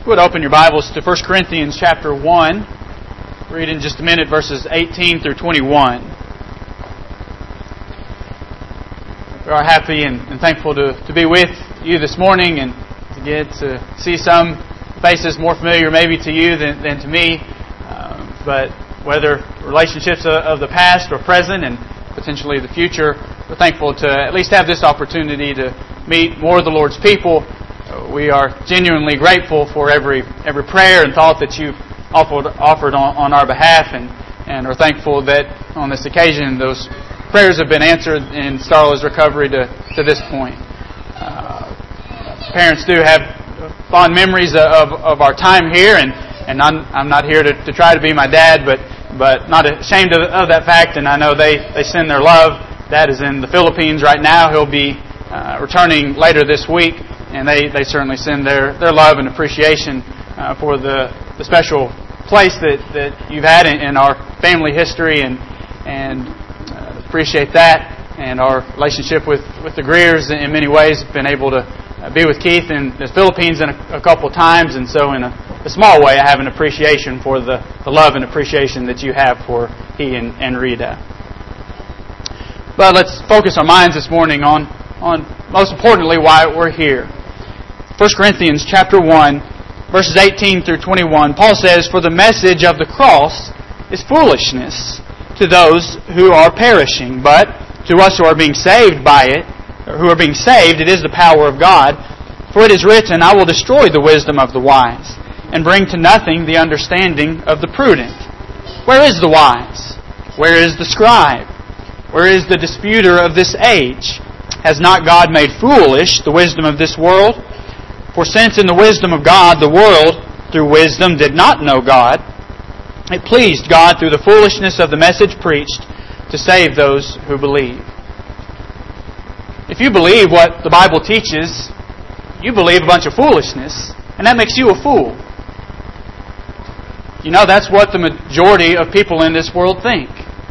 Would open your Bibles to 1 Corinthians chapter 1. Read in just a minute verses 18 through 21. We are happy and thankful to be with you this morning and to get to see some faces more familiar maybe to you than to me. But whether relationships of the past or present and potentially the future, we're thankful to at least have this opportunity to meet more of the Lord's people. We are genuinely grateful for every prayer and thought that you've offered on our behalf, and are thankful that on this occasion those prayers have been answered in Starla's recovery to this point. Parents do have fond memories of our time here, and I'm not here to try to be my dad, but not ashamed of that fact, and I know they send their love. Dad is in the Philippines right now. He'll be returning later this week. And they certainly send their love and appreciation for the special place that you've had in our family history, and appreciate that. And our relationship with the Greers in many ways, been able to be with Keith in the Philippines a couple times, and so in a small way I have an appreciation for the love and appreciation that you have for he and Rita. But let's focus our minds this morning on most importantly why we're here. 1 Corinthians chapter 1, verses 18 through 21, Paul says, "For the message of the cross is foolishness to those who are perishing, but to us who are being saved by it, it is the power of God. For it is written, I will destroy the wisdom of the wise, and bring to nothing the understanding of the prudent. Where is the wise? Where is the scribe? Where is the disputer of this age? Has not God made foolish the wisdom of this world? For since in the wisdom of God, the world, through wisdom, did not know God, it pleased God through the foolishness of the message preached to save those who believe." If you believe what the Bible teaches, you believe a bunch of foolishness, and that makes you a fool. You know, that's what the majority of people in this world think.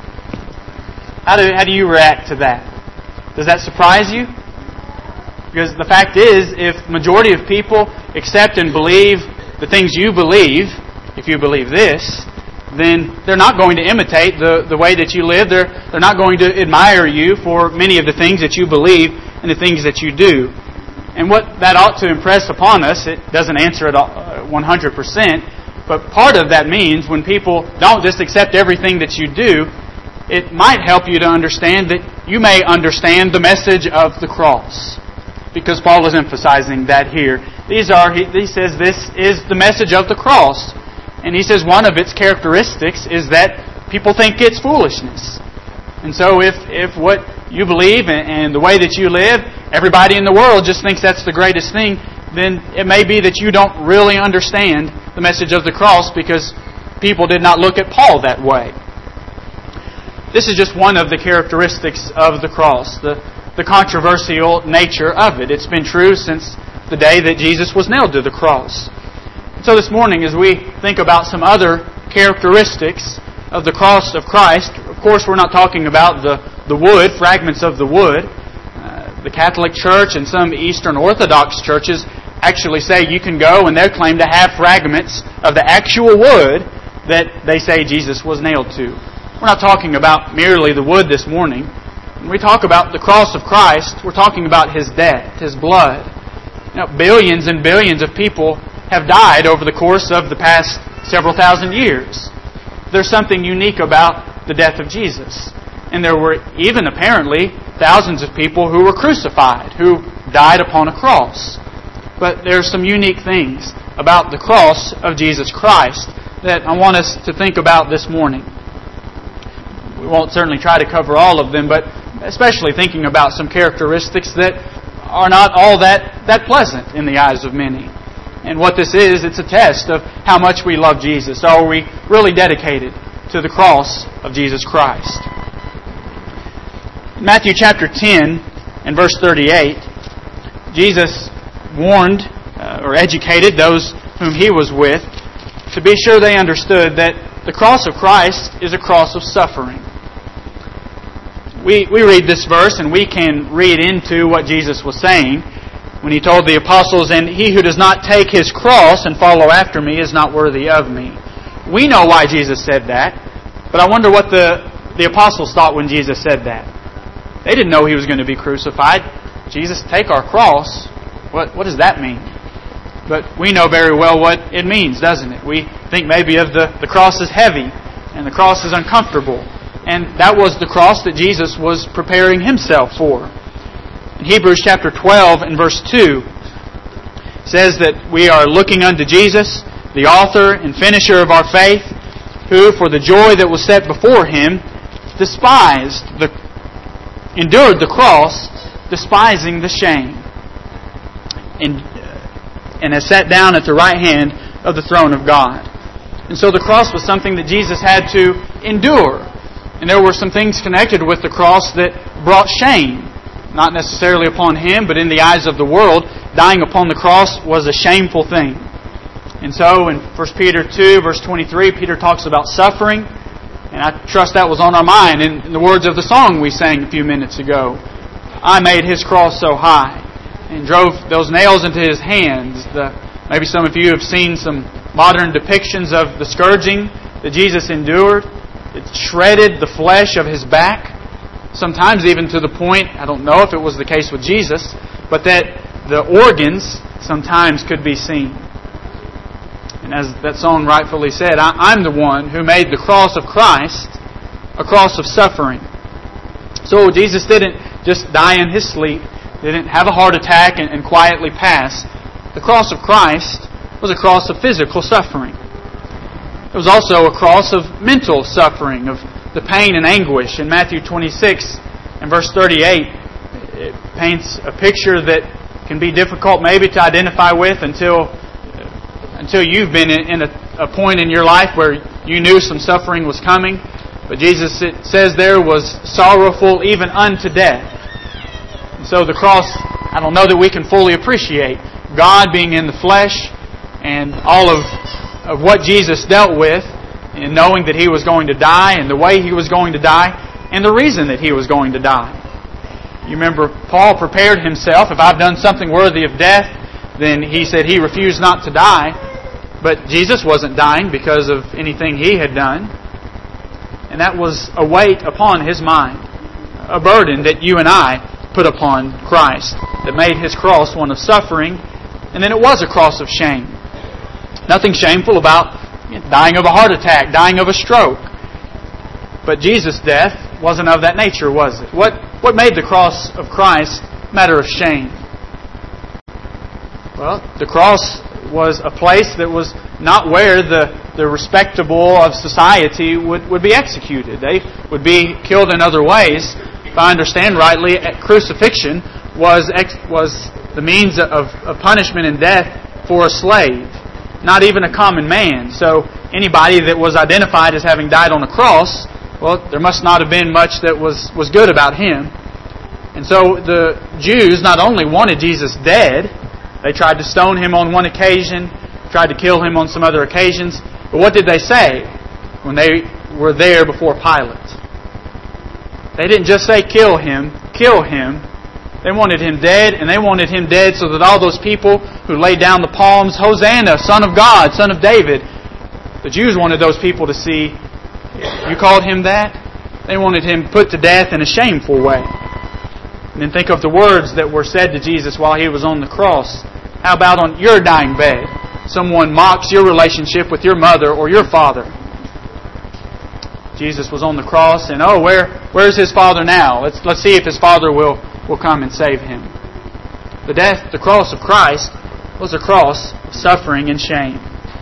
How do you react to that? Does that surprise you? Because the fact is, if the majority of people accept and believe the things you believe, if you believe this, then they're not going to imitate the way that you live. They're not going to admire you for many of the things that you believe and the things that you do. And what that ought to impress upon us, it doesn't answer it 100%, but part of that means when people don't just accept everything that you do, it might help you to understand that you may understand the message of the cross. Because Paul is emphasizing that here. He says this is the message of the cross. And he says one of its characteristics is that people think it's foolishness. And so if what you believe and the way that you live, everybody in the world just thinks that's the greatest thing, then it may be that you don't really understand the message of the cross because people did not look at Paul that way. This is just one of the characteristics of the cross, the controversial nature of it. It's been true since the day that Jesus was nailed to the cross. So this morning, as we think about some other characteristics of the cross of Christ, of course we're not talking about the wood, fragments of the wood. The Catholic Church and some Eastern Orthodox churches actually say you can go and they claim to have fragments of the actual wood that they say Jesus was nailed to. We're not talking about merely the wood this morning. When we talk about the cross of Christ, we're talking about His death, His blood. You know, billions and billions of people have died over the course of the past several thousand years. There's something unique about the death of Jesus. And there were even apparently thousands of people who were crucified, who died upon a cross. But there's some unique things about the cross of Jesus Christ that I want us to think about this morning. We won't certainly try to cover all of them, but especially thinking about some characteristics that are not all that pleasant in the eyes of many. And what this is, it's a test of how much we love Jesus. Are we really dedicated to the cross of Jesus Christ? In Matthew chapter 10 and verse 38, Jesus warned or educated those whom He was with to be sure they understood that the cross of Christ is a cross of suffering. We read this verse and we can read into what Jesus was saying when He told the apostles, "And he who does not take his cross and follow after me is not worthy of me." We know why Jesus said that, but I wonder what the apostles thought when Jesus said that. They didn't know He was going to be crucified. Jesus, take our cross. What does that mean? But we know very well what it means, doesn't it? We think maybe of the cross is heavy and the cross is uncomfortable. And that was the cross that Jesus was preparing Himself for. In Hebrews chapter 12 and verse 2 says that we are looking unto Jesus, the author and finisher of our faith, who for the joy that was set before Him endured the cross, despising the shame, and has sat down at the right hand of the throne of God. And so the cross was something that Jesus had to endure. And there were some things connected with the cross that brought shame. Not necessarily upon Him, but in the eyes of the world, dying upon the cross was a shameful thing. And so in 1 Peter 2, verse 23, Peter talks about suffering. And I trust that was on our mind in the words of the song we sang a few minutes ago. I made His cross so high and drove those nails into His hands. Maybe some of you have seen some modern depictions of the scourging that Jesus endured. It shredded the flesh of His back. Sometimes even to the point, I don't know if it was the case with Jesus, but that the organs sometimes could be seen. And as that song rightfully said, I'm the one who made the cross of Christ a cross of suffering. So Jesus didn't just die in His sleep, didn't have a heart attack and quietly pass. The cross of Christ was a cross of physical suffering. It was also a cross of mental suffering, of the pain and anguish. In Matthew 26 and verse 38, it paints a picture that can be difficult maybe to identify with until you've been in a point in your life where you knew some suffering was coming. But Jesus, it says there, was sorrowful even unto death. And so the cross, I don't know that we can fully appreciate God being in the flesh and all of what Jesus dealt with, in knowing that He was going to die and the way He was going to die and the reason that He was going to die. You remember Paul prepared himself. If I've done something worthy of death, then he said he refused not to die. But Jesus wasn't dying because of anything He had done. And that was a weight upon His mind, a burden that you and I put upon Christ, that made His cross one of suffering, and then it was a cross of shame. Nothing shameful about dying of a heart attack, dying of a stroke. But Jesus' death wasn't of that nature, was it? What made the cross of Christ matter of shame? Well, the cross was a place that was not where the respectable of society would be executed. They would be killed in other ways. If I understand rightly, crucifixion was the means of punishment and death for a slave. Not even a common man. So anybody that was identified as having died on a cross, well, there must not have been much that was good about him. And so the Jews not only wanted Jesus dead, they tried to stone Him on one occasion, tried to kill Him on some other occasions. But what did they say when they were there before Pilate? They didn't just say, kill Him, kill Him. They wanted Him dead, and they wanted Him dead so that all those people who laid down the palms, Hosanna, Son of God, Son of David, the Jews wanted those people to see, you called Him that? They wanted Him put to death in a shameful way. And then think of the words that were said to Jesus while He was on the cross. How about on your dying bed? Someone mocks your relationship with your mother or your father. Jesus was on the cross, and where's His Father now? Let's see if His Father will come and save Him. The cross of Christ was a cross of suffering and shame.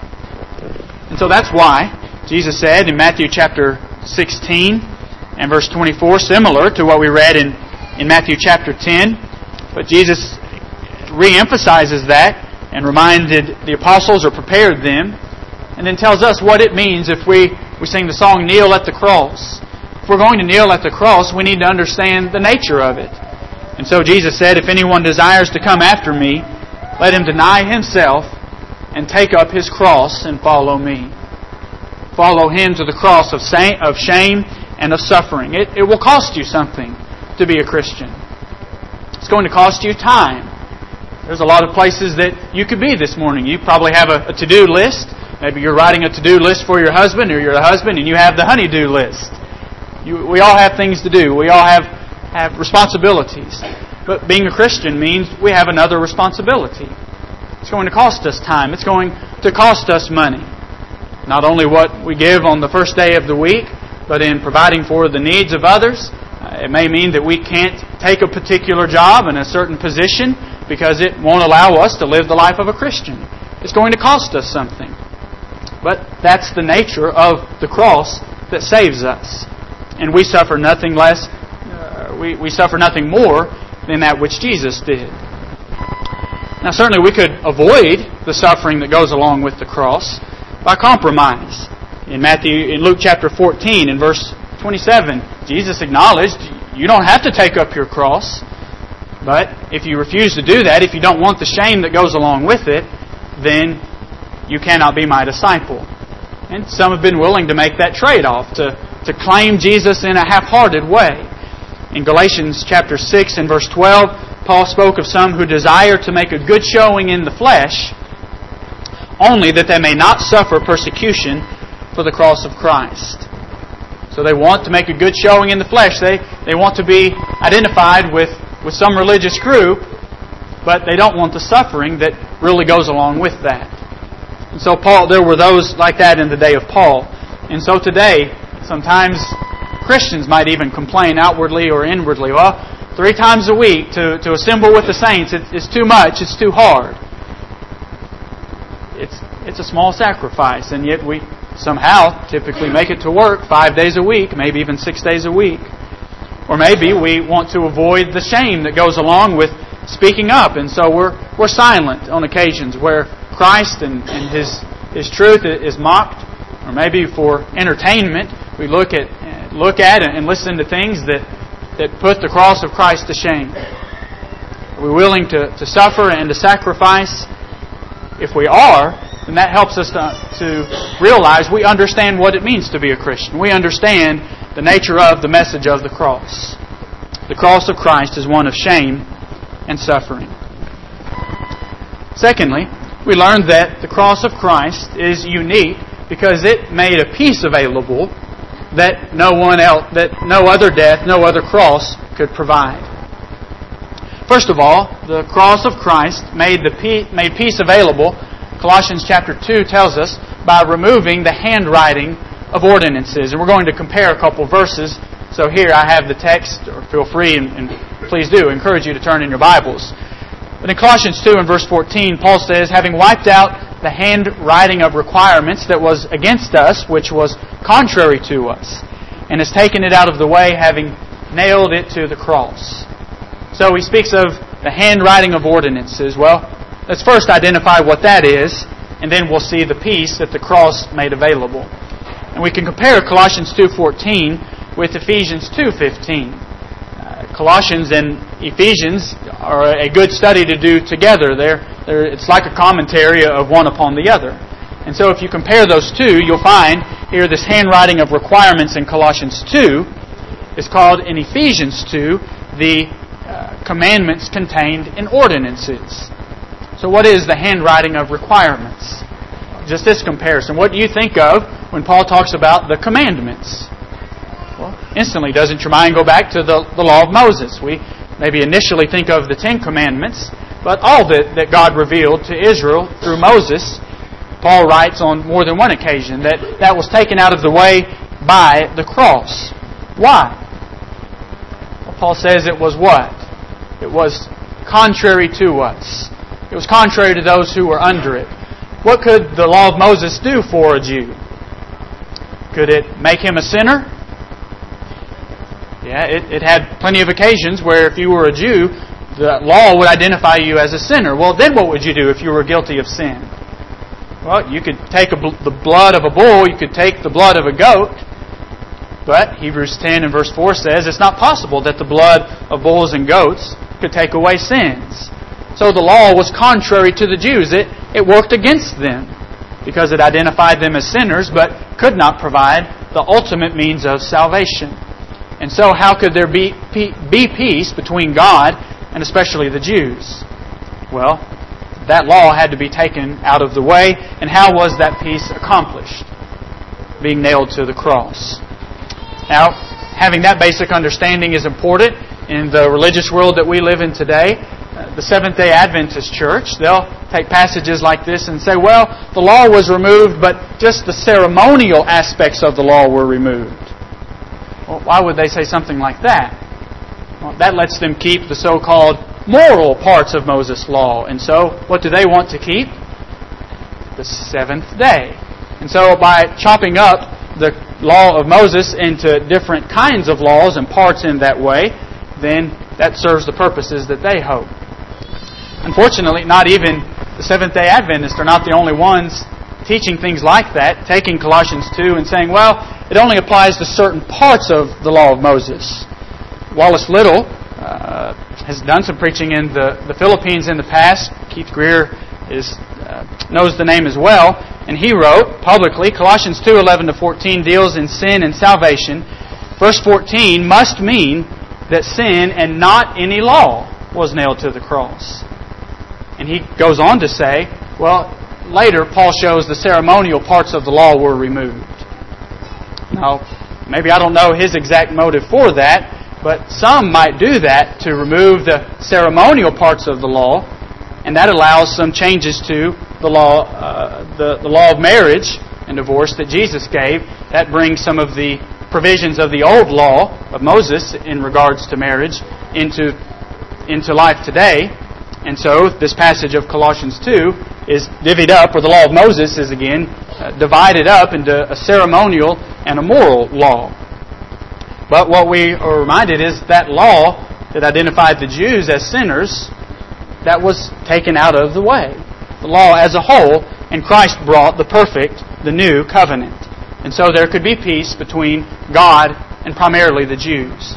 And so that's why Jesus said in Matthew chapter 16 and verse 24, similar to what we read in Matthew chapter 10, but Jesus re-emphasizes that and reminded the apostles, or prepared them, and then tells us what it means if we sing the song, Kneel at the Cross. If we're going to kneel at the cross, we need to understand the nature of it. And so Jesus said, if anyone desires to come after me, let him deny himself and take up his cross and follow me. Follow Him to the cross of shame and of suffering. It will cost you something to be a Christian. It's going to cost you time. There's a lot of places that you could be this morning. You probably have a to-do list. Maybe you're writing a to-do list for your husband, or you're the husband and you have the honey-do list. We all have things to do. We all have responsibilities. But being a Christian means we have another responsibility. It's going to cost us time. It's going to cost us money. Not only what we give on the first day of the week, but in providing for the needs of others. It may mean that we can't take a particular job in a certain position because it won't allow us to live the life of a Christian. It's going to cost us something. But that's the nature of the cross that saves us. And we suffer nothing less, we suffer nothing more than that which Jesus did. Now certainly we could avoid the suffering that goes along with the cross by compromise. In Luke chapter 14, in verse 27, Jesus acknowledged, you don't have to take up your cross, but if you refuse to do that, if you don't want the shame that goes along with it, then you cannot be my disciple. And some have been willing to make that trade-off, to claim Jesus in a half-hearted way. In Galatians chapter 6 and verse 12, Paul spoke of some who desire to make a good showing in the flesh, only that they may not suffer persecution for the cross of Christ. So they want to make a good showing in the flesh. They want to be identified with some religious group, but they don't want the suffering that really goes along with that. And so there were those like that in the day of Paul. And so today, sometimes Christians might even complain outwardly or inwardly, well, 3 times a week to assemble with the saints, it's too much, it's too hard. It's a small sacrifice, and yet we somehow typically make it to work 5 days a week, maybe even 6 days a week. Or maybe we want to avoid the shame that goes along with speaking up, and so we're silent on occasions where Christ and His truth is mocked. Or maybe for entertainment, we look at and listen to things that put the cross of Christ to shame. Are we willing to suffer and to sacrifice? If we are, then that helps us to realize we understand what it means to be a Christian. We understand the nature of the message of the cross. The cross of Christ is one of shame and suffering. Secondly, we learned that the cross of Christ is unique because it made a peace available that no other death, no other cross could provide. First of all, the cross of Christ made peace available, Colossians chapter 2 tells us, by removing the handwriting of ordinances. And we're going to compare a couple verses. So here I have the text, or feel free and please do, encourage you to turn in your Bibles. But in Colossians 2 and verse 14, Paul says, having wiped out the handwriting of requirements that was against us, which was contrary to us, and has taken it out of the way, having nailed it to the cross. So he speaks of the handwriting of ordinances. Well, let's first identify what that is, and then we'll see the peace that the cross made available. And we can compare Colossians 2:14 with Ephesians 2:15. Colossians and Ephesians are a good study to do together. It's like a commentary of one upon the other. And so if you compare those two, you'll find here this handwriting of requirements in Colossians 2 is called in Ephesians 2 the commandments contained in ordinances. So what is the handwriting of requirements? Just this comparison. What do you think of when Paul talks about the commandments? Well, instantly, doesn't your mind go back to the law of Moses? We maybe initially think of the 10 Commandments, but all that God revealed to Israel through Moses, Paul writes on more than one occasion that was taken out of the way by the cross. Why? Well, Paul says it was what? It was contrary to us. It was contrary to those who were under it. What could the law of Moses do for a Jew? Could it make him a sinner? Yeah, it had plenty of occasions where if you were a Jew, the law would identify you as a sinner. Well, then what would you do if you were guilty of sin? Well, you could take the blood of a bull, you could take the blood of a goat, but Hebrews 10 and verse 4 says it's not possible that the blood of bulls and goats could take away sins. So the law was contrary to the Jews. It worked against them because it identified them as sinners but could not provide the ultimate means of salvation. And so how could there be peace between God and especially the Jews? Well, that law had to be taken out of the way. And how was that peace accomplished? Being nailed to the cross. Now, having that basic understanding is important in the religious world that we live in today. The Seventh-day Adventist Church, they'll take passages like this and say, well, the law was removed, but just the ceremonial aspects of the law were removed. Well, why would they say something like that? Well, that lets them keep the so-called moral parts of Moses' law. And so, what do they want to keep? The seventh day. And so, by chopping up the law of Moses into different kinds of laws and parts in that way, then that serves the purposes that they hope. Unfortunately, not even the Seventh-day Adventists are not the only ones teaching things like that, taking Colossians 2 and saying, well, it only applies to certain parts of the law of Moses. Wallace Little has done some preaching in the Philippines in the past. Keith Greer knows the name as well. And he wrote publicly, Colossians 2:11-14 deals in sin and salvation. Verse 14 must mean that sin and not any law was nailed to the cross. And he goes on to say, well, later Paul shows the ceremonial parts of the law were removed. Now, maybe I don't know his exact motive for that, but some might do that to remove the ceremonial parts of the law, and that allows some changes to the law of marriage and divorce that Jesus gave. That brings some of the provisions of the old law of Moses in regards to marriage into life today. And so this passage of Colossians 2 is divvied up, or the law of Moses is again divided up into a ceremonial and a moral law. But what we are reminded is that law that identified the Jews as sinners, that was taken out of the way. The law as a whole, and Christ brought the perfect, the new covenant. And so there could be peace between God and primarily the Jews.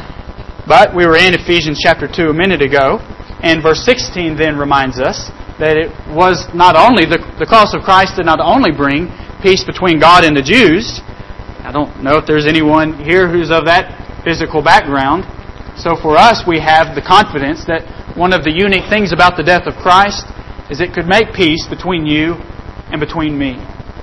But we were in Ephesians chapter 2 a minute ago, and verse 16 then reminds us that it was not only, the cross of Christ did not only bring peace between God and the Jews. I don't know if there's anyone here who's of that physical background. So for us, we have the confidence that one of the unique things about the death of Christ is it could make peace between you and between me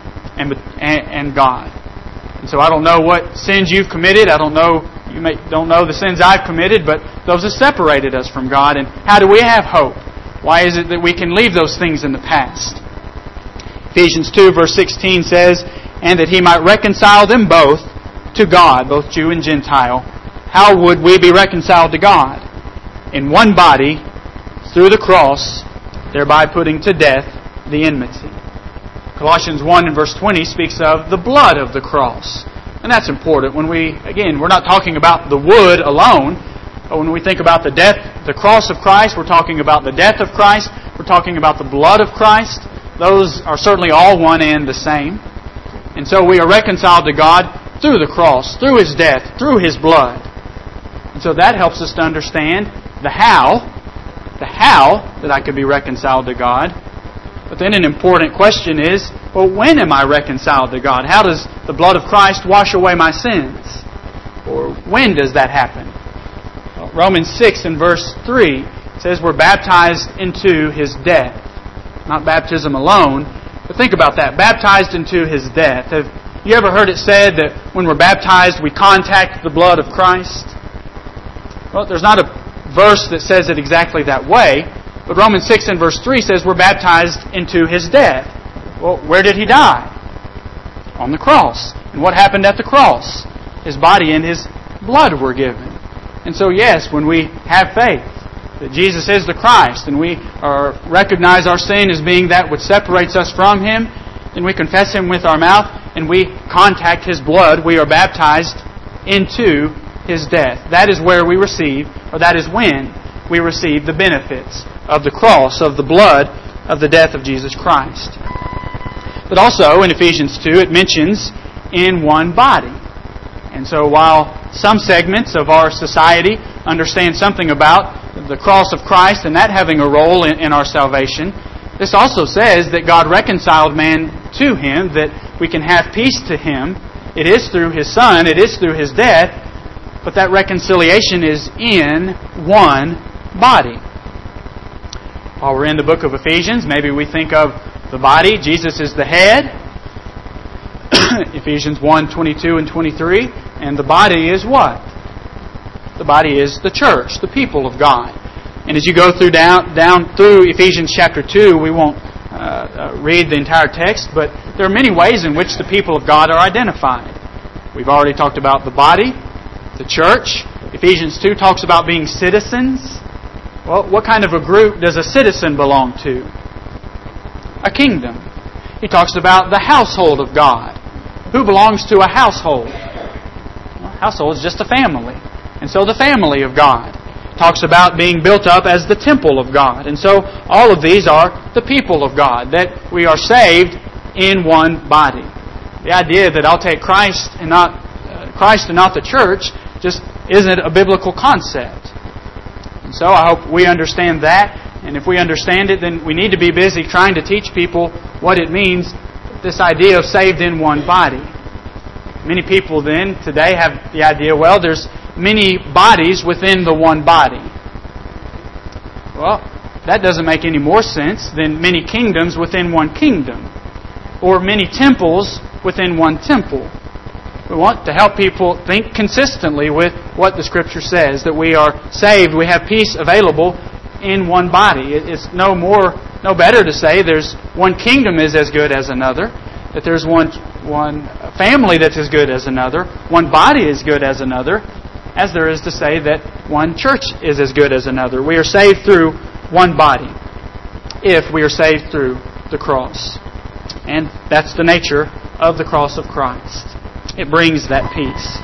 and God. And so I don't know what sins you've committed. You don't know the sins I've committed, but those have separated us from God. And how do we have hope? Why is it that we can leave those things in the past? Ephesians 2 verse 16 says, and that He might reconcile them both to God, both Jew and Gentile. How would we be reconciled to God? In one body, through the cross, thereby putting to death the enmity. Colossians 1 and verse 20 speaks of the blood of the cross. And that's important. We're not talking about the wood alone, but when we think about the cross of Christ, we're talking about the death of Christ, we're talking about the blood of Christ. Those are certainly all one and the same. And so we are reconciled to God through the cross, through His death, through His blood. And so that helps us to understand the how that I could be reconciled to God. But then an important question is, well, when am I reconciled to God? How does the blood of Christ wash away my sins? Or when does that happen? Well, Romans 6 and verse 3 says we're baptized into His death. Not baptism alone, but think about that. Baptized into His death. Have you ever heard it said that when we're baptized we contact the blood of Christ? Well, there's not a verse that says it exactly that way, but Romans 6 and verse 3 says we're baptized into His death. Well, where did He die? On the cross. And what happened at the cross? His body and His blood were given. And so yes, when we have faith that Jesus is the Christ, and we recognize our sin as being that which separates us from Him, then we confess Him with our mouth, and we contact His blood. We are baptized into His death. That is where we receive, or that is when we receive the benefits of the cross, of the blood, of the death of Jesus Christ. But also in Ephesians 2, it mentions in one body. And so while some segments of our society understand something about the cross of Christ and that having a role in our salvation, this also says that God reconciled man to Him, that we can have peace to Him. It is through His Son, it is through His death, but that reconciliation is in one body. While we're in the book of Ephesians, maybe we think of the body. Jesus is the head. Ephesians 1:22 and 23. And the body is what? The body is the church, the people of God. And as you go through down through Ephesians chapter 2, we won't read the entire text, but there are many ways in which the people of God are identified. We've already talked about the body, the church. Ephesians 2 talks about being citizens. Well, what kind of a group does a citizen belong to? A kingdom. He talks about the household of God. Who belongs to a household? Well, household is just a family. And so the family of God talks about being built up as the temple of God. And so all of these are the people of God, that we are saved in one body. The idea that I'll take Christ and not the church just isn't a biblical concept. And so I hope we understand that. And if we understand it, then we need to be busy trying to teach people what it means, this idea of saved in one body. Many people then today have the idea, well, there's many bodies within the one body. Well, that doesn't make any more sense than many kingdoms within one kingdom, or many temples within one temple. We want to help people think consistently with what the Scripture says, that we are saved, we have peace available in one body. It's no better to say there's one kingdom is as good as another, that there's one family that's as good as another, one body is good as another, as there is to say that one church is as good as another. We are saved through one body, if we are saved through the cross. And that's the nature of the cross of Christ. It brings that peace.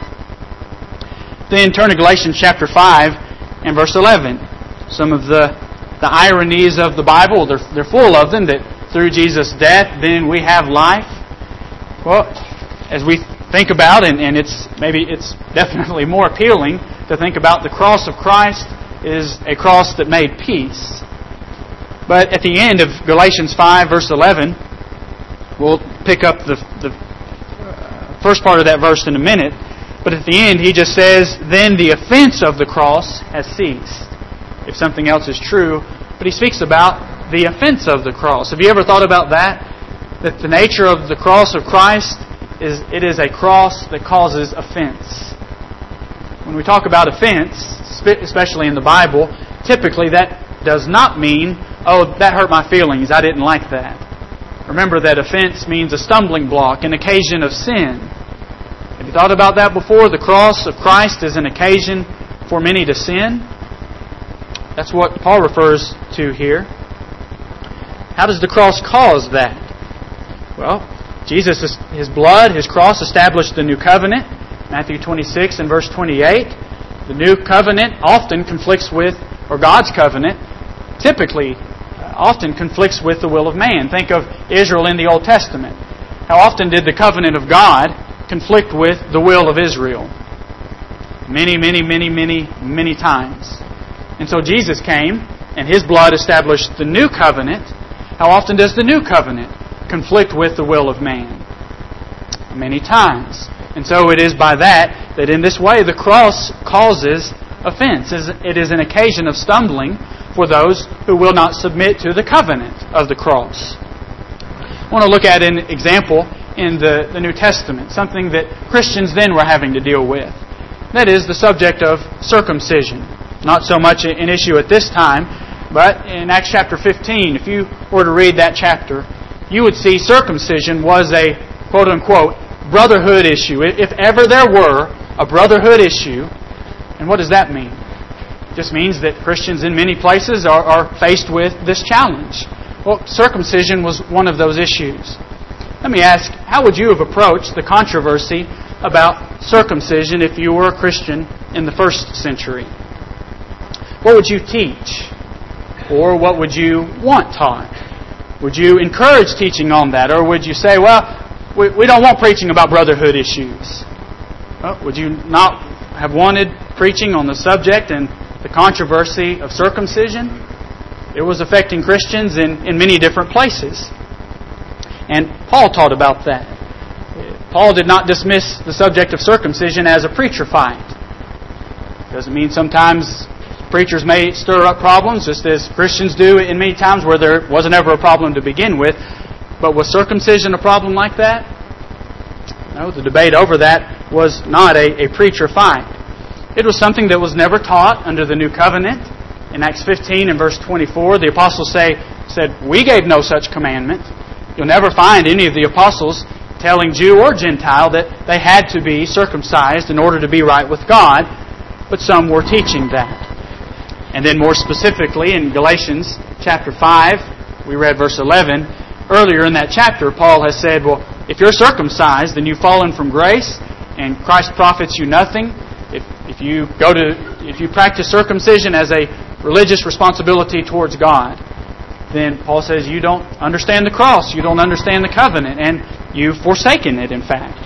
Then turn to Galatians chapter 5 and verse 11. Some of the ironies of the Bible, they're full of them, that through Jesus' death, then we have life. Well, as we think about, and it's definitely more appealing to think about the cross of Christ is a cross that made peace. But at the end of Galatians 5 verse 11, we'll pick up the first part of that verse in a minute, but at the end he just says, then the offense of the cross has ceased. If something else is true, but he speaks about the offense of the cross. Have you ever thought about that? That the nature of the cross of Christ is it is a cross that causes offense. When we talk about offense, especially in the Bible, typically that does not mean, oh, that hurt my feelings, I didn't like that. Remember that offense means a stumbling block, an occasion of sin. Have you thought about that before? The cross of Christ is an occasion for many to sin. That's what Paul refers to here. How does the cross cause that? Well, Jesus, His blood, His cross established the new covenant. Matthew 26 and verse 28. The new covenant often conflicts with, or God's covenant, typically often conflicts with the will of man. Think of Israel in the Old Testament. How often did the covenant of God conflict with the will of Israel? Many times. And so Jesus came, and His blood established the new covenant. How often does the new covenant conflict with the will of man? Many times. And so it is by that in this way the cross causes offense. It is an occasion of stumbling for those who will not submit to the covenant of the cross. I want to look at an example in the New Testament, something that Christians then were having to deal with. That is the subject of circumcision. Not so much an issue at this time, but in Acts chapter 15, if you were to read that chapter, you would see circumcision was a quote-unquote brotherhood issue. If ever there were a brotherhood issue, and what does that mean? It just means that Christians in many places are faced with this challenge. Well, circumcision was one of those issues. Let me ask, how would you have approached the controversy about circumcision if you were a Christian in the first century? What would you teach? Or what would you want taught? Would you encourage teaching on that? Or would you say, well, we don't want preaching about brotherhood issues? Well, would you not have wanted preaching on the subject and the controversy of circumcision? It was affecting Christians in many different places. And Paul taught about that. Paul did not dismiss the subject of circumcision as a preacher fight. Doesn't mean sometimes preachers may stir up problems, just as Christians do in many times where there wasn't ever a problem to begin with. But was circumcision a problem like that? No, the debate over that was not a preacher fight. It was something that was never taught under the New Covenant. In Acts 15 and verse 24, the apostles said, "We gave no such commandment." You'll never find any of the apostles telling Jew or Gentile that they had to be circumcised in order to be right with God, but some were teaching that. And then more specifically in Galatians chapter 5, we read verse 11, earlier in that chapter, Paul has said, well, if you're circumcised, then you've fallen from grace, and Christ profits you nothing. If you practice circumcision as a religious responsibility towards God, then Paul says you don't understand the cross, you don't understand the covenant, and you've forsaken it, in fact.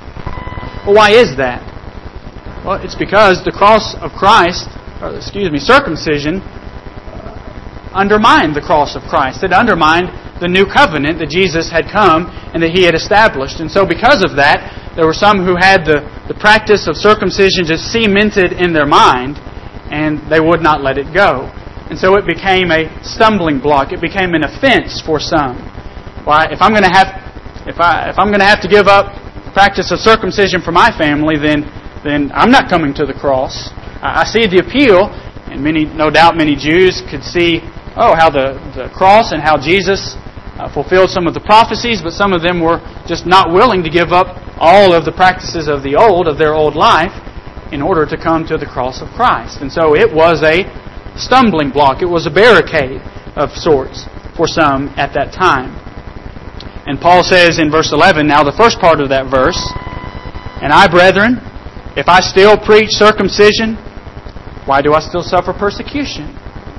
Well, why is that? Well, it's because the cross of Christ, circumcision, undermined the cross of Christ. It undermined the new covenant that Jesus had come and that He had established. And so because of that, there were some who had the practice of circumcision just cemented in their mind, and they would not let it go. And so it became a stumbling block. It became an offense for some. Why? If I'm going to have to give up the practice of circumcision for my family, then I'm not coming to the cross. I see the appeal, and no doubt many Jews could see how the cross and how Jesus fulfilled some of the prophecies, but some of them were just not willing to give up all of the practices of their old life, in order to come to the cross of Christ. And so it was a stumbling block. It was a barricade of sorts for some at that time. And Paul says in verse 11, now the first part of that verse, "And I, brethren, if I still preach circumcision, why do I still suffer persecution?"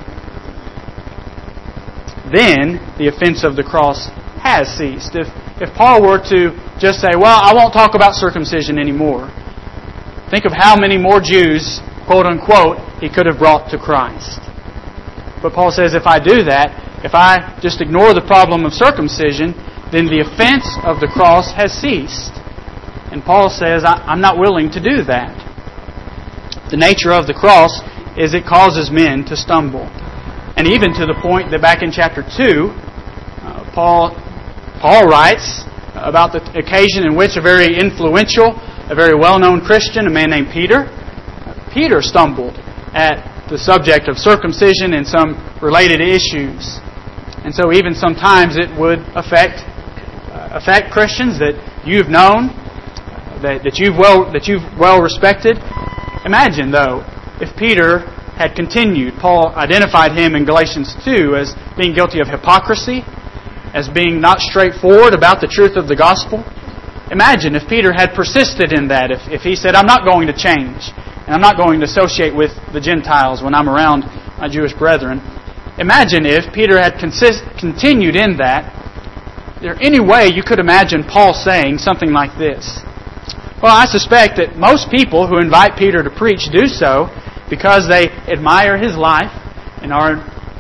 Then the offense of the cross has ceased. If Paul were to just say, well, I won't talk about circumcision anymore, think of how many more Jews, quote unquote, he could have brought to Christ. But Paul says, if I do that, if I just ignore the problem of circumcision, then the offense of the cross has ceased. And Paul says, I'm not willing to do that. The nature of the cross is it causes men to stumble. And even to the point that back in chapter 2, Paul writes about the occasion in which a very influential, a very well-known Christian, a man named Peter stumbled at the subject of circumcision and some related issues. And so even sometimes it would affect Christians that you've known, that you've well respected. Imagine, though, if Peter had continued. Paul identified him in Galatians 2 as being guilty of hypocrisy, as being not straightforward about the truth of the gospel. Imagine if Peter had persisted in that, if he said, I'm not going to change, and I'm not going to associate with the Gentiles when I'm around my Jewish brethren. Imagine if Peter had continued in that. Is there any way you could imagine Paul saying something like this? Well, I suspect that most people who invite Peter to preach do so because they admire his life and are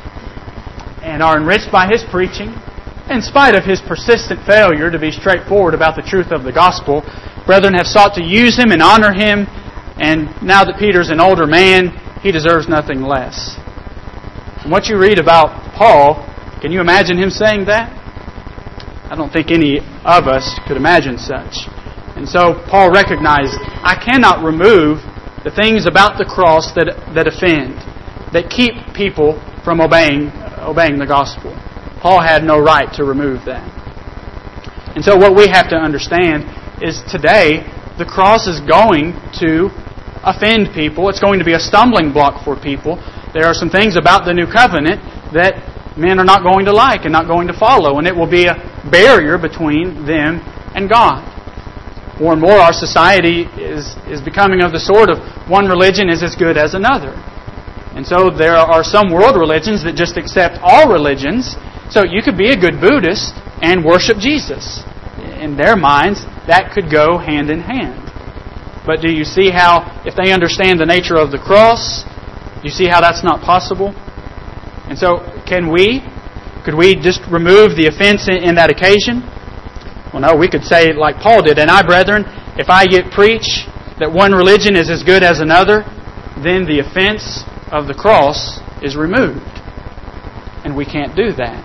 enriched by his preaching. In spite of his persistent failure to be straightforward about the truth of the gospel, brethren have sought to use him and honor him, and now that Peter's an older man, he deserves nothing less. And what you read about Paul, can you imagine him saying that? I don't think any of us could imagine such. And so Paul recognized, I cannot remove the things about the cross that offend, that keep people from obeying the gospel. Paul had no right to remove that. And so what we have to understand is today, the cross is going to offend people. It's going to be a stumbling block for people. There are some things about the new covenant that men are not going to like and not going to follow, and it will be a barrier between them and God. More and more our society is becoming of the sort of one religion is as good as another. And so there are some world religions that just accept all religions. So you could be a good Buddhist and worship Jesus. In their minds, that could go hand in hand. But do you see how, if they understand the nature of the cross, do you see how that's not possible? And so could we just remove the offense in that occasion? Well, no, we could say like Paul did, and I, brethren, if I yet preach that one religion is as good as another, then the offense of the cross is removed. And we can't do that.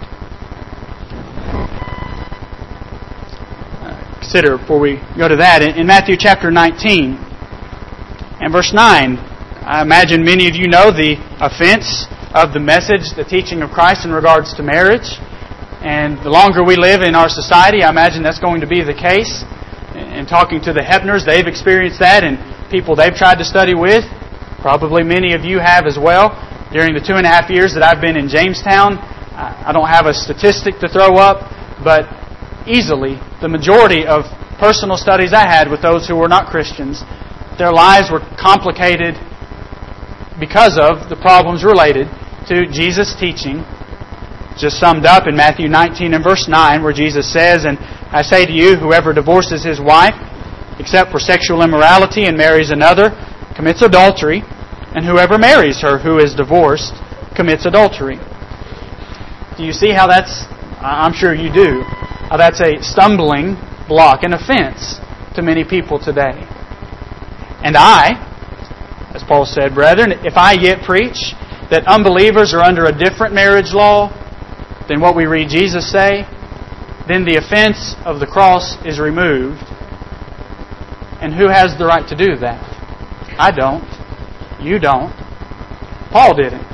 Consider, before we go to that, in Matthew chapter 19 and verse 9, I imagine many of you know the offense of the message, the teaching of Christ in regards to marriage. And the longer we live in our society, I imagine that's going to be the case. In talking to the Hepners, they've experienced that, and people they've tried to study with. Probably many of you have as well. During the 2.5 years that I've been in Jamestown, I don't have a statistic to throw up, but easily the majority of personal studies I had with those who were not Christians, their lives were complicated because of the problems related to Jesus' teaching, just summed up in Matthew 19 and verse 9, where Jesus says, "And I say to you, whoever divorces his wife, except for sexual immorality, and marries another, commits adultery, and whoever marries her who is divorced commits adultery." Do you see how that's, I'm sure you do, how that's a stumbling block, an offense to many people today. And I, as Paul said, brethren, if I yet preach that unbelievers are under a different marriage law than what we read Jesus say, then the offense of the cross is removed. And who has the right to do that? I don't. You don't. Paul didn't.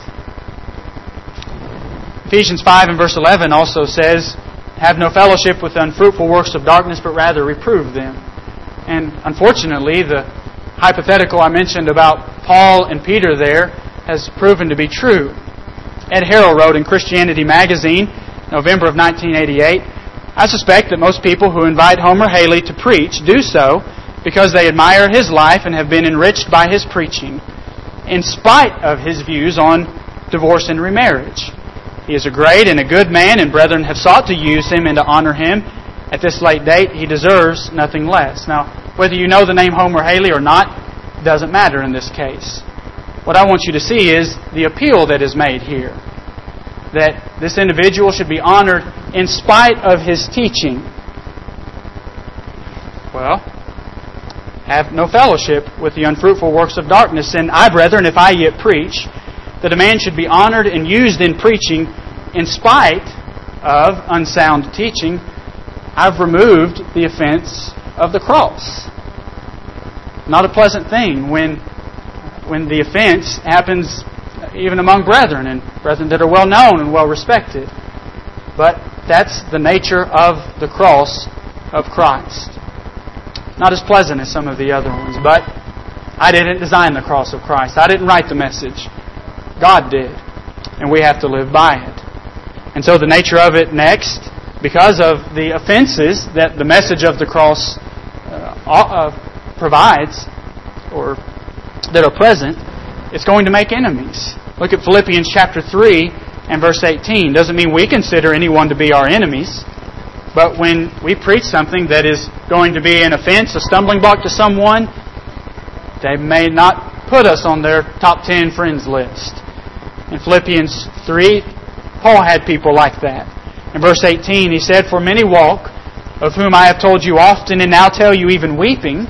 Ephesians 5 and verse 11 also says, "Have no fellowship with the unfruitful works of darkness, but rather reprove them." And unfortunately, the hypothetical I mentioned about Paul and Peter there has proven to be true. Ed Harrell wrote in Christianity Magazine, November of 1988, "I suspect that most people who invite Homer Haley to preach do so because they admire his life and have been enriched by his preaching, in spite of his views on divorce and remarriage. He is a great and a good man, and brethren have sought to use him and to honor him. At this late date, he deserves nothing less." Now, whether you know the name Homer Haley or not, doesn't matter in this case. What I want you to see is the appeal that is made here. That this individual should be honored in spite of his teaching. Well, have no fellowship with the unfruitful works of darkness. And I, brethren, if I yet preach that a man should be honored and used in preaching in spite of unsound teaching, I've removed the offense of the cross. Not a pleasant thing when the offense happens even among brethren, and brethren that are well known and well respected. But that's the nature of the cross of Christ. Not as pleasant as some of the other ones, but I didn't design the cross of Christ. I didn't write the message. God did. And we have to live by it. And so the nature of it next, because of the offenses that the message of the cross provides, or that are present, it's going to make enemies. Look at Philippians chapter 3 and verse 18. Doesn't mean we consider anyone to be our enemies. But when we preach something that is going to be an offense, a stumbling block to someone, they may not put us on their top 10 friends list. In Philippians 3, Paul had people like that. In verse 18, he said, "For many walk, of whom I have told you often, and now tell you even weeping,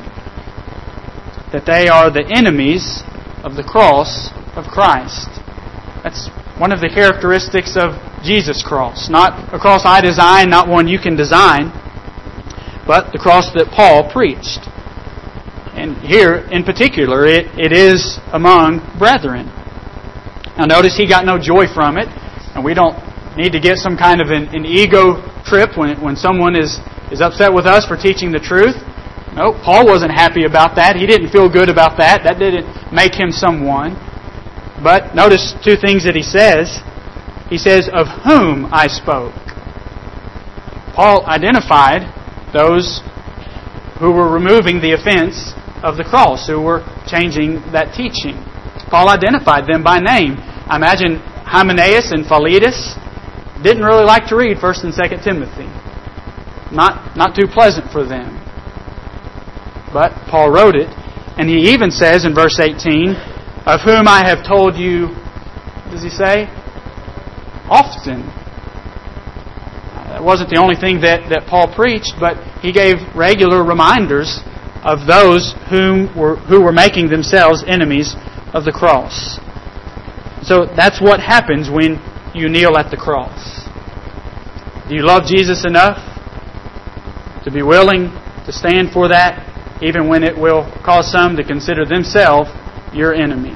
that they are the enemies of the cross of Christ." That's one of the characteristics of Jesus' cross. Not a cross I design, not one you can design, but the cross that Paul preached. And here, in particular, it is among brethren. Now notice he got no joy from it, and we don't need to get some kind of an ego trip when someone is upset with us for teaching the truth. No, Paul wasn't happy about that. He didn't feel good about that. That didn't make him someone. But notice two things that he says. He says, "Of whom I spoke." Paul identified those who were removing the offense of the cross, who were changing that teaching. Paul identified them by name. I imagine Hymenaeus and Philetus didn't really like to read 1 and 2 Timothy. Not too pleasant for them. But Paul wrote it, and he even says in verse 18, "Of whom I have told you," what does he say? "Often." That wasn't the only thing that Paul preached, but he gave regular reminders of those who were making themselves enemies of the cross. So that's what happens when you kneel at the cross. Do you love Jesus enough to be willing to stand for that, even when it will cause some to consider themselves your enemy?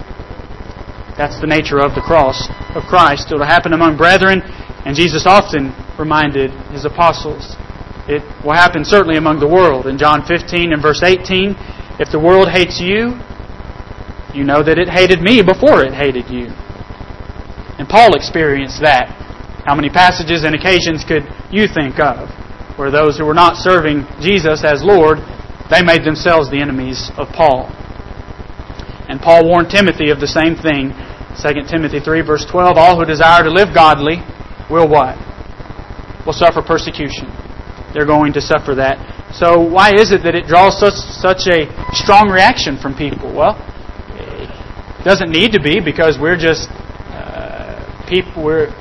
That's the nature of the cross of Christ. It will happen among brethren, and Jesus often reminded His apostles. It will happen certainly among the world. In John 15 and verse 18, if the world hates you, you know that it hated me before it hated you. And Paul experienced that. How many passages and occasions could you think of where those who were not serving Jesus as Lord, they made themselves the enemies of Paul? And Paul warned Timothy of the same thing. 2 Timothy 3 verse 12, all who desire to live godly will what? Will suffer persecution. They're going to suffer that. So why is it that it draws such a strong reaction from people? Well, it doesn't need to be, because we're just people.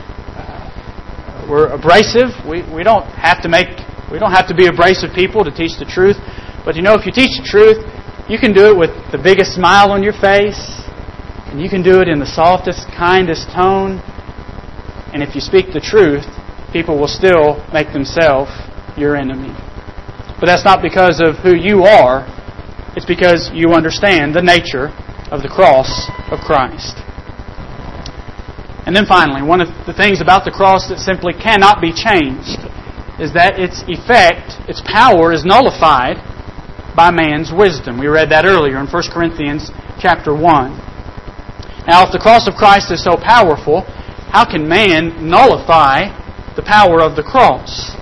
We're abrasive. We don't have to be abrasive people to teach the truth. But if you teach the truth, you can do it with the biggest smile on your face, and you can do it in the softest, kindest tone. And if you speak the truth, people will still make themselves your enemy. But that's not because of who you are. It's because you understand the nature of the cross of Christ. And then finally, one of the things about the cross that simply cannot be changed is that its effect, its power, is nullified by man's wisdom. We read that earlier in 1 Corinthians chapter 1. Now, if the cross of Christ is so powerful, how can man nullify the power of the cross?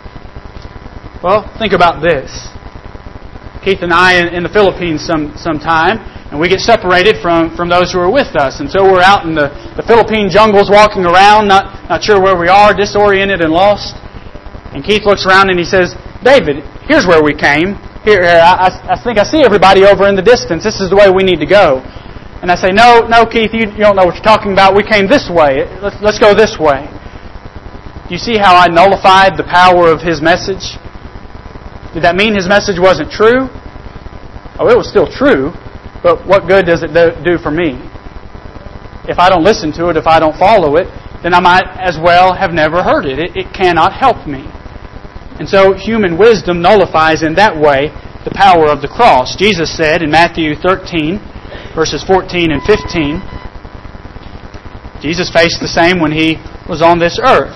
Well, think about this. Keith and I in the Philippines sometime, and we get separated from those who are with us. And so we're out in the Philippine jungles walking around, not sure where we are, disoriented and lost. And Keith looks around and he says, David, here's where we came. Here, I think I see everybody over in the distance. This is the way we need to go. And I say, no, Keith, you don't know what you're talking about. We came this way. Let's go this way. Do you see how I nullified the power of his message? Did that mean his message wasn't true? Oh, it was still true, but what good does it do for me? If I don't listen to it, if I don't follow it, then I might as well have never heard it. It cannot help me. And so human wisdom nullifies in that way the power of the cross. Jesus said in Matthew 13, verses 14 and 15, Jesus faced the same when He was on this earth.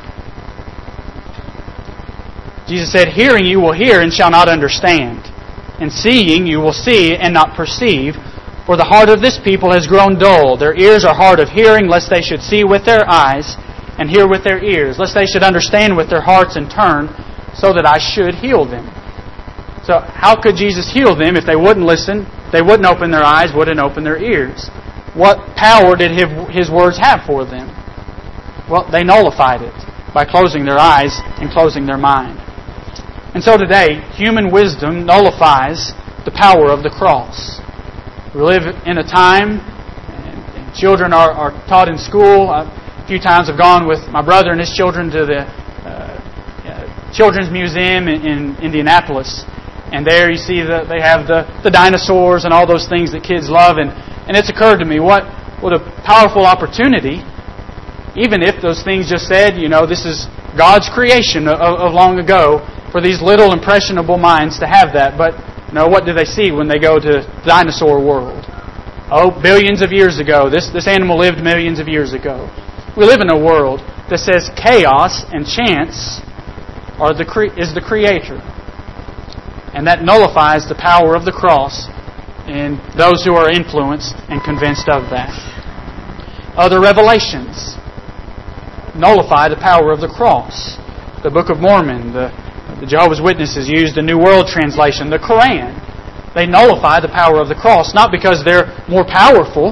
Jesus said, hearing you will hear and shall not understand, and seeing you will see and not perceive, for the heart of this people has grown dull. Their ears are hard of hearing, lest they should see with their eyes and hear with their ears, lest they should understand with their hearts and turn, so that I should heal them. So how could Jesus heal them if they wouldn't listen, they wouldn't open their eyes, wouldn't open their ears? What power did His words have for them? Well, they nullified it by closing their eyes and closing their mind. And so today, human wisdom nullifies the power of the cross. We live in a time, and children are taught in school. A few times I've gone with my brother and his children to the Children's Museum in Indianapolis. And there you see they have the dinosaurs and all those things that kids love. And it's occurred to me, what a powerful opportunity, even if those things just said, this is God's creation of long ago, for these little impressionable minds to have that. But what do they see when they go to dinosaur world? Oh, billions of years ago. This animal lived millions of years ago. We live in a world that says chaos and chance is the creator. And that nullifies the power of the cross in those who are influenced and convinced of that. Other revelations nullify the power of the cross. The Book of Mormon, the Jehovah's Witnesses used the New World Translation, the Quran. They nullify the power of the cross, not because they're more powerful,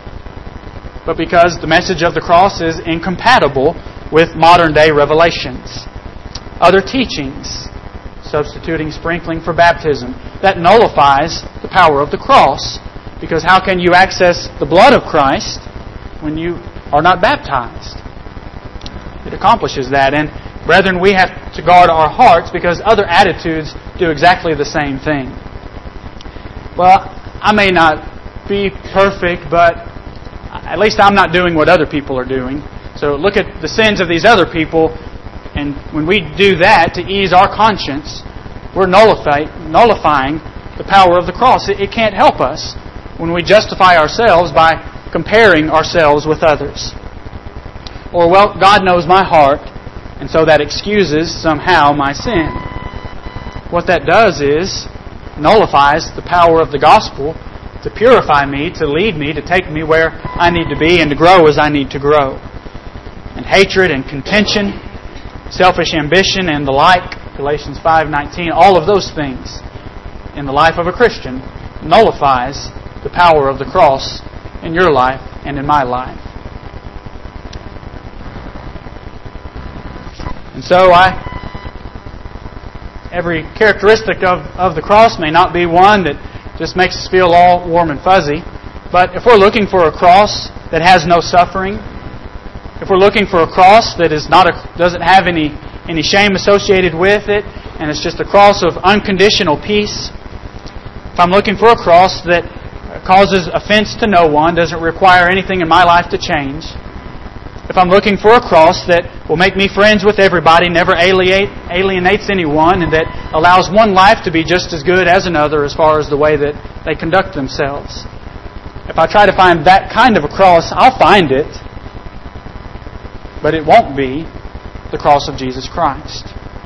but because the message of the cross is incompatible with modern day revelations. Other teachings, substituting sprinkling for baptism, that nullifies the power of the cross, because how can you access the blood of Christ when you are not baptized? It accomplishes that. And brethren, we have to guard our hearts because other attitudes do exactly the same thing. Well, I may not be perfect, but at least I'm not doing what other people are doing. So look at the sins of these other people, and when we do that to ease our conscience, we're nullifying the power of the cross. It can't help us when we justify ourselves by comparing ourselves with others. Or, well, God knows my heart, and so that excuses somehow my sin. What that does is nullifies the power of the gospel to purify me, to lead me, to take me where I need to be, and to grow as I need to grow. And hatred and contention, selfish ambition and the like, Galatians 5:19, all of those things in the life of a Christian nullifies the power of the cross in your life and in my life. And so every characteristic of the cross may not be one that just makes us feel all warm and fuzzy, but if we're looking for a cross that has no suffering, if we're looking for a cross that doesn't have any shame associated with it, and it's just a cross of unconditional peace, if I'm looking for a cross that causes offense to no one, doesn't require anything in my life to change, if I'm looking for a cross that will make me friends with everybody, never alienates anyone, and that allows one life to be just as good as another as far as the way that they conduct themselves, if I try to find that kind of a cross, I'll find it, but it won't be the cross of Jesus Christ.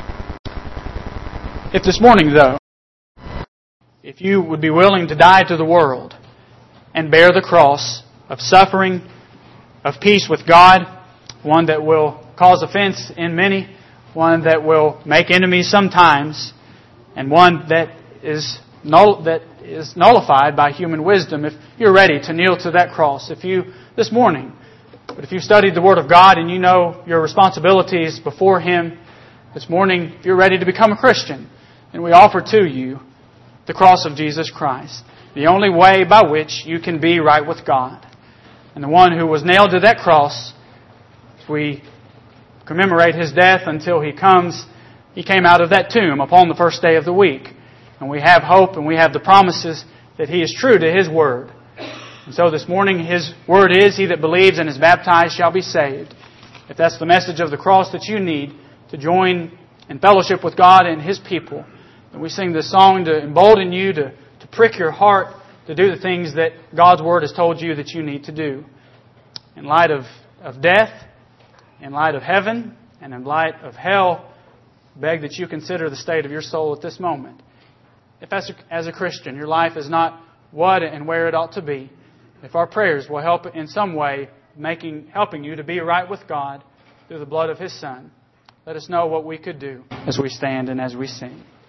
If this morning, though, if you would be willing to die to the world and bear the cross of suffering, of peace with God, one that will cause offense in many, one that will make enemies sometimes, and one that is nullified by human wisdom, if you're ready to kneel to that cross, if you've studied the Word of God and you know your responsibilities before Him this morning, if you're ready to become a Christian, then we offer to you the cross of Jesus Christ, the only way by which you can be right with God. And the one who was nailed to that cross, as we commemorate His death until He comes, He came out of that tomb upon the first day of the week. And we have hope and we have the promises that He is true to His Word. And so this morning His Word is, he that believes and is baptized shall be saved. If that's the message of the cross that you need to join in fellowship with God and His people, then we sing this song to embolden you, to prick your heart, to do the things that God's Word has told you that you need to do. In light of death, in light of heaven, and in light of hell, I beg that you consider the state of your soul at this moment. If as a Christian your life is not what and where it ought to be, if our prayers will help in some way helping you to be right with God through the blood of His Son, let us know what we could do as we stand and as we sing.